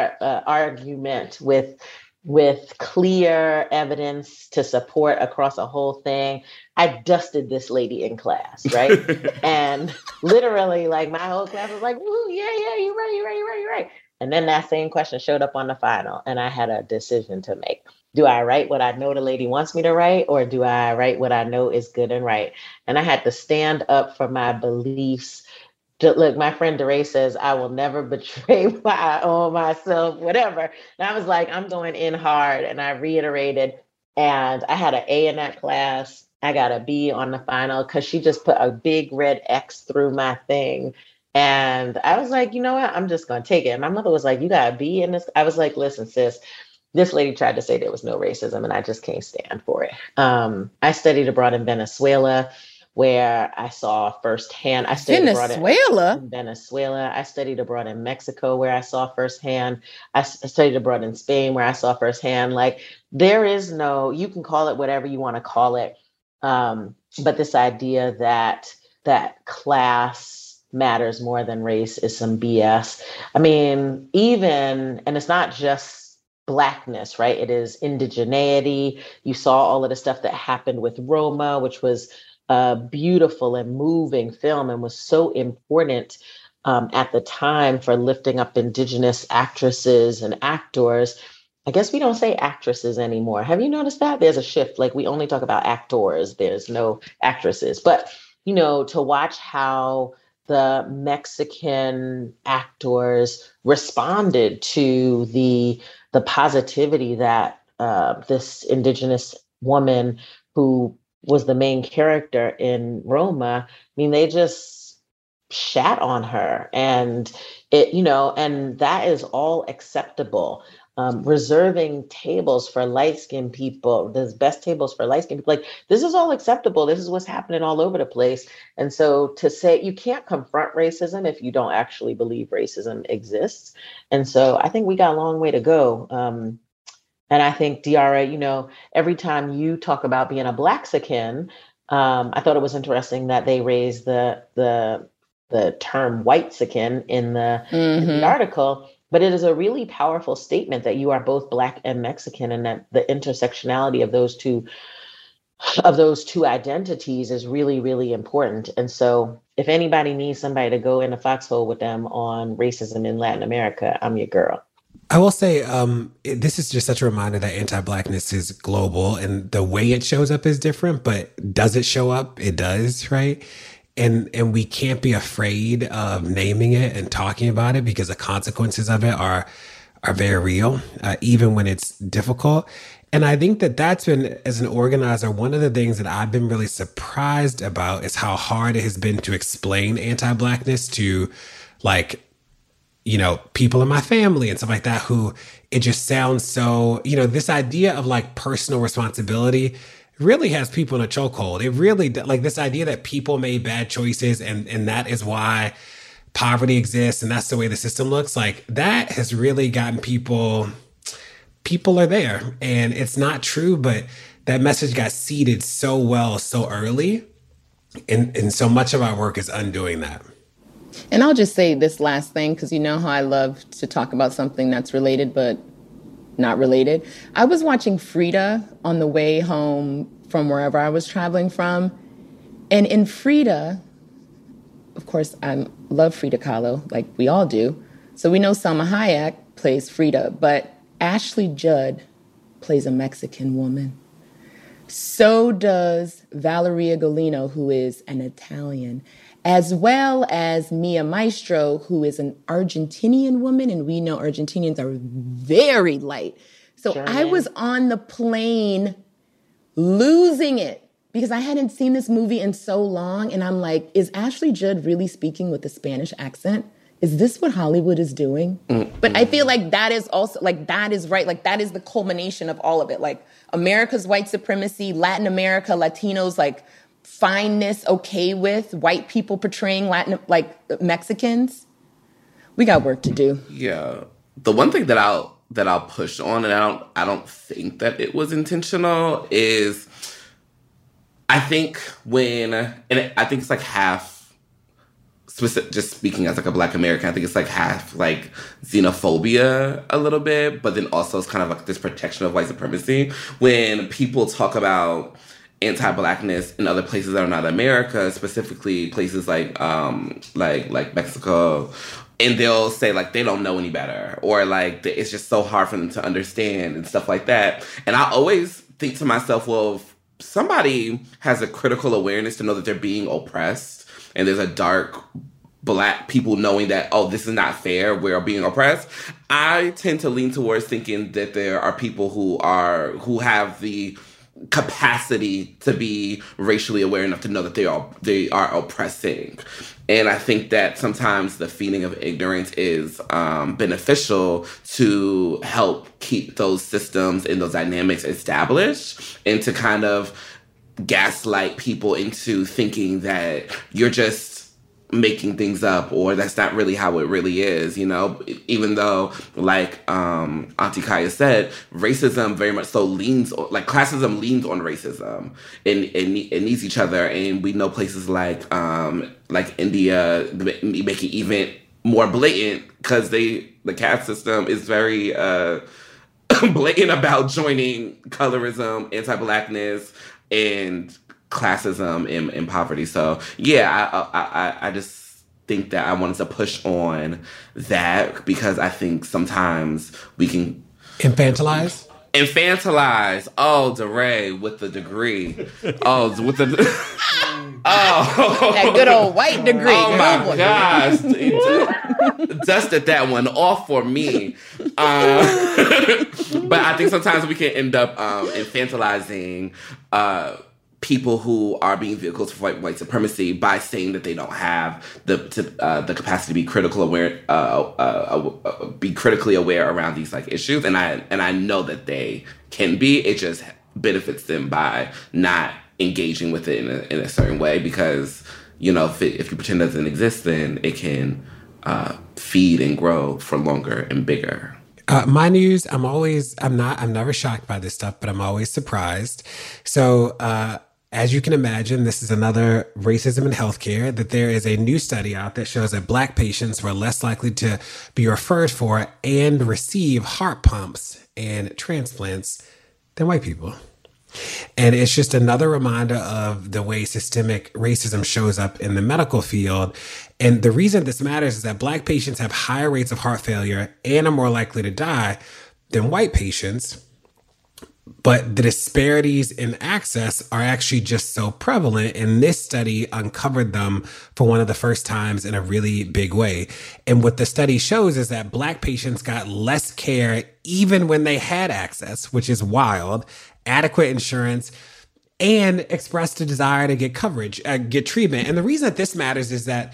argument with clear evidence to support across a whole thing. I dusted this lady in class, right? And literally, like, my whole class was like, "Ooh, yeah, you're right. And then that same question showed up on the final, and I had a decision to make. Do I write what I know the lady wants me to write, or do I write what I know is good and right? And I had to stand up for my beliefs. Look, my friend DeRay says, I will never betray my own myself, whatever. And I was like, I'm going in hard. And I reiterated, and I had an A in that class. I got a B on the final because she just put a big red X through my thing. And I was like, you know what? I'm just going to take it. And my mother was like, you got a B in this? I was like, listen, sis, this lady tried to say there was no racism and I just can't stand for it. I studied abroad in Venezuela, where I saw firsthand. I studied abroad in Venezuela. I studied abroad in Mexico, where I saw firsthand. I studied abroad in Spain, where I saw firsthand. Like, there is no, you can call it whatever you want to call it. But this idea that class matters more than race is some BS. I mean, and it's not just Blackness, right? It is indigeneity. You saw all of the stuff that happened with Roma, which was a beautiful and moving film and was so important at the time for lifting up Indigenous actresses and actors. I guess we don't say actresses anymore. Have you noticed that? There's a shift. Like, we only talk about actors. There's no actresses. But, to watch how the Mexican actors responded to the positivity that this Indigenous woman who was the main character in Roma, I mean, they just shat on her, and and that is all acceptable. reserving tables for light-skinned people, there's best tables for light-skinned people. Like, this is all acceptable. This is what's happening all over the place. And so to say you can't confront racism if you don't actually believe racism exists. And so I think we got a long way to go. And I think, Diarra, every time you talk about being a Blaxican, I thought it was interesting that they raised the term whitexican in the article. But it is a really powerful statement that you are both Black and Mexican, and that the intersectionality of those two identities is really, really important. And so if anybody needs somebody to go in a foxhole with them on racism in Latin America, I'm your girl. I will say this is just such a reminder that anti-Blackness is global, and the way it shows up is different, but does it show up? It does, right? And we can't be afraid of naming it and talking about it, because the consequences of it are very real, even when it's difficult. And I think that that's been, as an organizer, one of the things that I've been really surprised about is how hard it has been to explain anti-Blackness to, like, people in my family and stuff like that, who it just sounds so, this idea of like personal responsibility really has people in a chokehold. It really, like, this idea that people made bad choices and that is why poverty exists and that's the way the system looks, like, that has really gotten people are there. And it's not true, but that message got seeded so well, so early. And so much of our work is undoing that. And I'll just say this last thing, because you know how I love to talk about something that's related, but not related. I was watching Frida on the way home from wherever I was traveling from. And in Frida, of course, I love Frida Kahlo, like we all do. So we know Salma Hayek plays Frida, but Ashley Judd plays a Mexican woman. So does Valeria Golino, who is an Italian, as well as Mia Maestro, who is an Argentinian woman, and we know Argentinians are very light. So sure, I was on the plane losing it because I hadn't seen this movie in so long, and I'm like, is Ashley Judd really speaking with a Spanish accent? Is this what Hollywood is doing? Mm-hmm. But I feel like that is also, like, that is right. Like, that is the culmination of all of it. Like, America's white supremacy, Latin America, Latinos, like, fineness okay with white people portraying Mexicans. We got work to do. Yeah. The one thing that I'll push on, and I don't think that it was intentional, is I think I think it's like half specific, just speaking as like a Black American, I think it's like half like xenophobia a little bit, but then also it's kind of like this protection of white supremacy. When people talk about anti-Blackness in other places that are not America, specifically places like Mexico, and they'll say like they don't know any better, or like it's just so hard for them to understand and stuff like that. And I always think to myself, well, if somebody has a critical awareness to know that they're being oppressed, and there's a dark Black people knowing that, oh, this is not fair, we're being oppressed, I tend to lean towards thinking that there are people who have the capacity to be racially aware enough to know that they are oppressing. And I think that sometimes the feeling of ignorance is beneficial to help keep those systems and those dynamics established, and to kind of gaslight people into thinking that you're just making things up, or that's not really how it really is, even though, like Auntie Kaya said, racism very much so classism leans on racism and it needs each other. And we know places like India make it even more blatant, because the caste system is very blatant about joining colorism, anti-Blackness, and classism and poverty. So yeah, I just think that I wanted to push on that, because I think sometimes we can infantilize. Oh, DeRay with the degree. Oh, with the that good old white degree. Oh my gosh, dusted that one off for me. But I think sometimes we can end up infantilizing people who are being vehicles for white supremacy by saying that they don't have the capacity to be be critically aware around these like issues, and I know that they can be. It just benefits them by not engaging with it in a certain way, because if you pretend it doesn't exist, then it can feed and grow for longer and bigger. My news, I'm never shocked by this stuff, but I'm always surprised. So, as you can imagine, this is another racism in healthcare, that there is a new study out that shows that Black patients were less likely to be referred for and receive heart pumps and transplants than white people. And it's just another reminder of the way systemic racism shows up in the medical field. And the reason this matters is that Black patients have higher rates of heart failure and are more likely to die than white patients. But the disparities in access are actually just so prevalent. And this study uncovered them for one of the first times in a really big way. And what the study shows is that Black patients got less care even when they had access, which is wild, adequate insurance, and expressed a desire to get coverage, get treatment. And the reason that this matters is that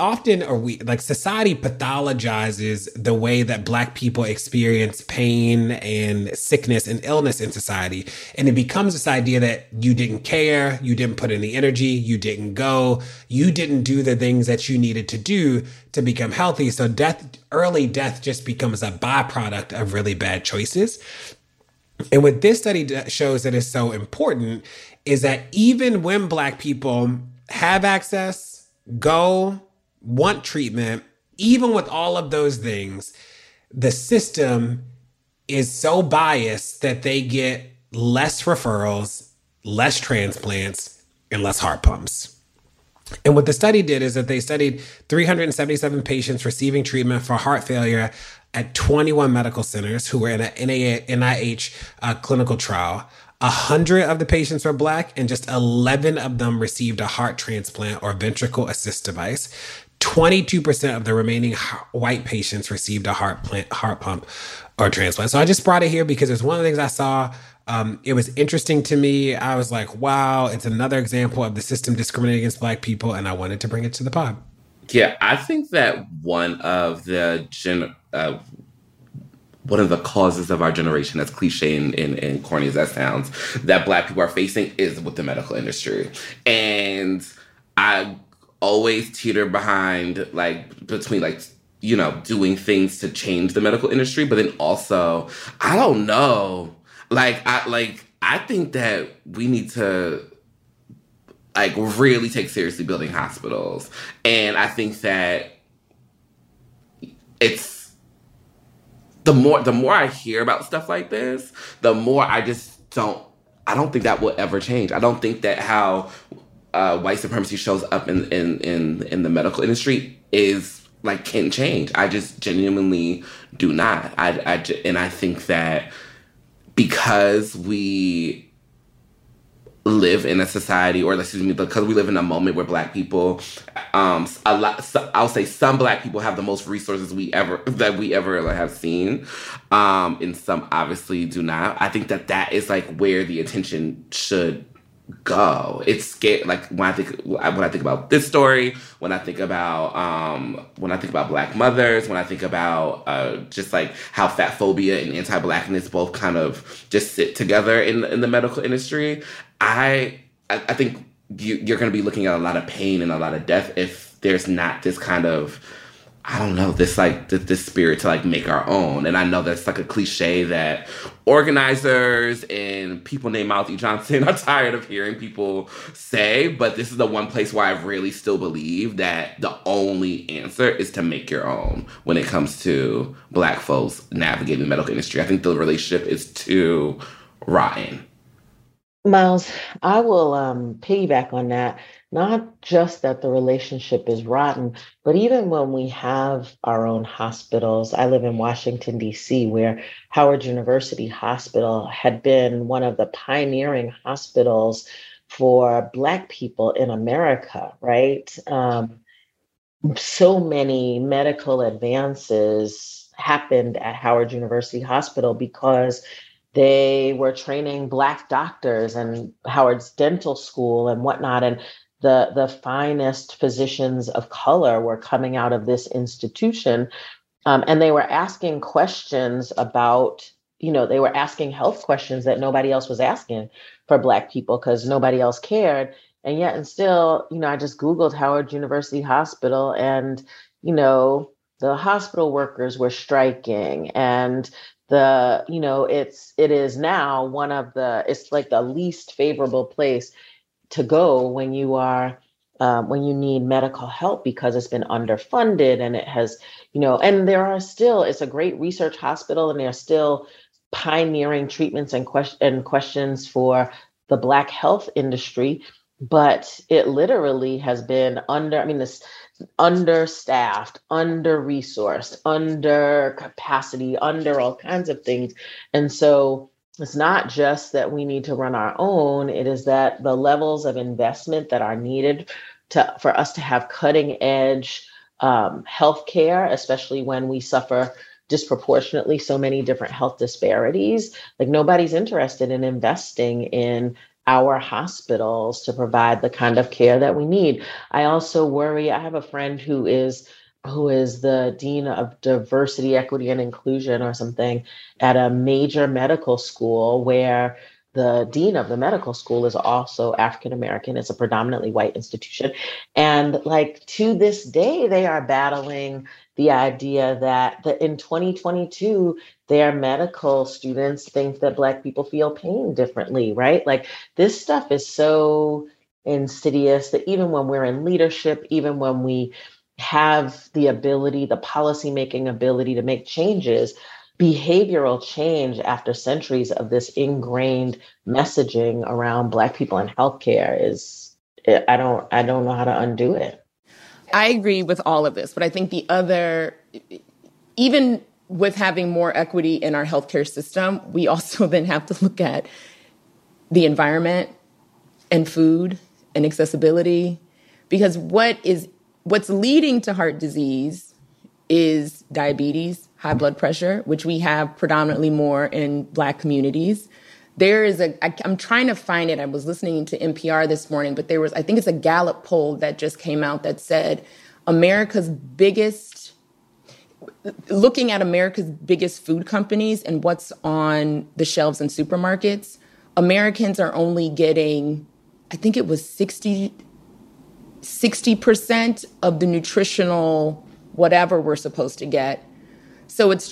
society pathologizes the way that Black people experience pain and sickness and illness in society. And it becomes this idea that you didn't care, you didn't put in the energy, you didn't go, you didn't do the things that you needed to do to become healthy. So early death just becomes a byproduct of really bad choices. And what this study shows that is so important is that even when Black people have access, go, want treatment, even with all of those things, the system is so biased that they get less referrals, less transplants, and less heart pumps. And what the study did is that they studied 377 patients receiving treatment for heart failure at 21 medical centers who were in an NIH clinical trial. 100 of the patients were Black, and just 11 of them received a heart transplant or ventricle assist device. 22% of the remaining white patients received a heart pump or transplant. So I just brought it here because it's one of the things I saw. It was interesting to me. I was like, wow, it's another example of the system discriminating against Black people, and I wanted to bring it to the pod. Yeah, I think that one of the causes of our generation, as cliche and corny as that sounds, that Black people are facing is with the medical industry. And I always teeter behind, between doing things to change the medical industry, but then also, I don't know, I think that we need to really take seriously building hospitals. And I think that it's the more I hear about stuff like this, the more I don't think that will ever change. I don't think that how white supremacy shows up in the medical industry can change. I just genuinely do not. And I think that because we live in a society, because we live in a moment where Black people, I'll say some Black people have the most resources we ever have seen, and some obviously do not. I think that is where the attention should go. It's scary. When I think about this story, when I think about Black mothers, when I think about just how fat phobia and anti-Blackness both kind of just sit together in the medical industry, I think you're going to be looking at a lot of pain and a lot of death if there's not this kind of, I don't know, this spirit to make our own. And I know that's a cliche that organizers and people named Malothy Johnson are tired of hearing people say, but this is the one place where I really still believe that the only answer is to make your own when it comes to Black folks navigating the medical industry. I think the relationship is too rotten. Miles, I will piggyback on that. Not just that the relationship is rotten, but even when we have our own hospitals. I live in Washington, D.C., where Howard University Hospital had been one of the pioneering hospitals for Black people in America, right? So many medical advances happened at Howard University Hospital because They were training Black doctors and Howard's Dental School and whatnot. And the finest physicians of color were coming out of this institution. And they were asking questions about, they were asking health questions that nobody else was asking for Black people because nobody else cared. And yet, and still, I just Googled Howard University Hospital, and, the hospital workers were striking, and it is now it's like the least favorable place to go when you are, when you need medical help, because it's been underfunded, and it has, and it's a great research hospital, and they're still pioneering treatments and questions for the Black health industry. But it literally has been this understaffed, under-resourced, under capacity, under all kinds of things. And so it's not just that we need to run our own, it is that the levels of investment that are needed for us to have cutting edge healthcare, especially when we suffer disproportionately so many different health disparities, like nobody's interested in investing in our hospitals to provide the kind of care that we need. I also worry, I have a friend who is the dean of diversity, equity, and inclusion or something at a major medical school, where the dean of the medical school is also African American. It's a predominantly white institution. And to this day, they are battling the idea that in 2022, their medical students think that Black people feel pain differently, right? This stuff is so insidious that even when we're in leadership, even when we have the ability, the policymaking ability to make changes, behavioral change after centuries of this ingrained messaging around Black people in healthcare I don't know how to undo it. I agree with all of this, but I think even with having more equity in our healthcare system, we also then have to look at the environment and food and accessibility, because what's leading to heart disease is diabetes, high blood pressure, which we have predominantly more in Black communities. I'm trying to find it. I was listening to NPR this morning, but I think it's a Gallup poll that just came out that said looking at America's biggest food companies and what's on the shelves in supermarkets, Americans are only getting, I think it was 60% of the nutritional whatever we're supposed to get. So it's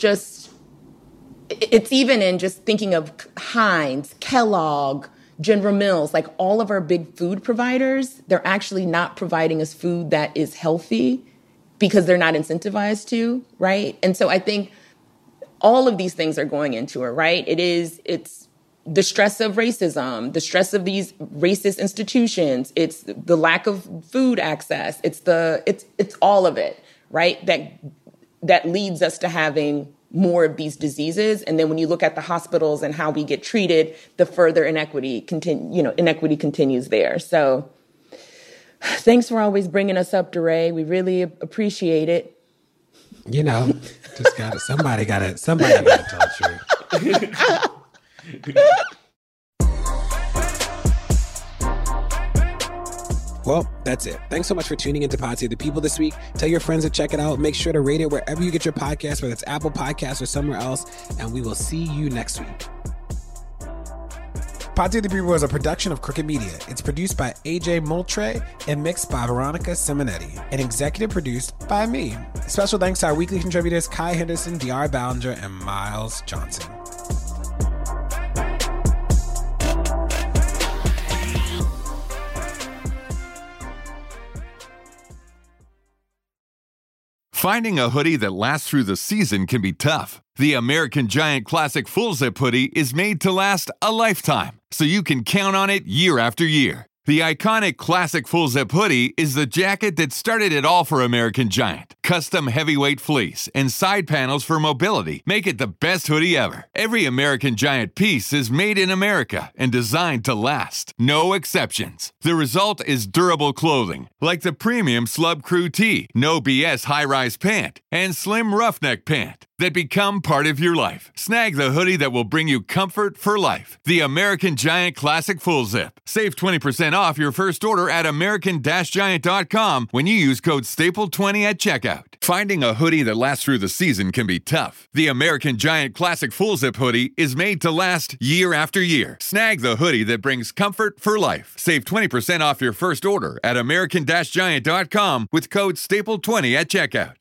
even in just thinking of Heinz, Kellogg, General Mills, all of our big food providers, they're actually not providing us food that is healthy because they're not incentivized to, right? And so I think all of these things are going into it, right? It's the stress of racism, the stress of these racist institutions, it's the lack of food access, it's all of it, right? That leads us to having more of these diseases. And then when you look at the hospitals and how we get treated, the further inequity continues there. So thanks for always bringing us up, DeRay. We really appreciate it. Somebody got to tell the truth. Well, that's it. Thanks so much for tuning into Pod Save the People this week. Tell your friends to check it out. Make sure to rate it wherever you get your podcast, whether it's Apple Podcasts or somewhere else. And we will see you next week. Pod Save the People is a production of Crooked Media. It's produced by AJ Moultrie and mixed by Veronica Simonetti and executive produced by me. Special thanks to our weekly contributors Kai Henderson, DR Ballinger, and Miles Johnson. Finding a hoodie that lasts through the season can be tough. The American Giant Classic Full Zip hoodie is made to last a lifetime, so you can count on it year after year. The iconic Classic Full Zip hoodie is the jacket that started it all for American Giant, custom heavyweight fleece and side panels for mobility make it the best hoodie ever. Every American Giant piece is made in America and designed to last. No exceptions. The result is durable clothing, like the premium Slub Crew Tee, No BS high-rise pant, and slim roughneck pant that become part of your life. Snag the hoodie that will bring you comfort for life. The American Giant Classic Full Zip. Save 20% off your first order at american-giant.com when you use code STAPLE20 at checkout. Finding a hoodie that lasts through the season can be tough. The American Giant Classic Full Zip hoodie is made to last year after year. Snag the hoodie that brings comfort for life. Save 20% off your first order at american-giant.com with code STAPLE20 at checkout.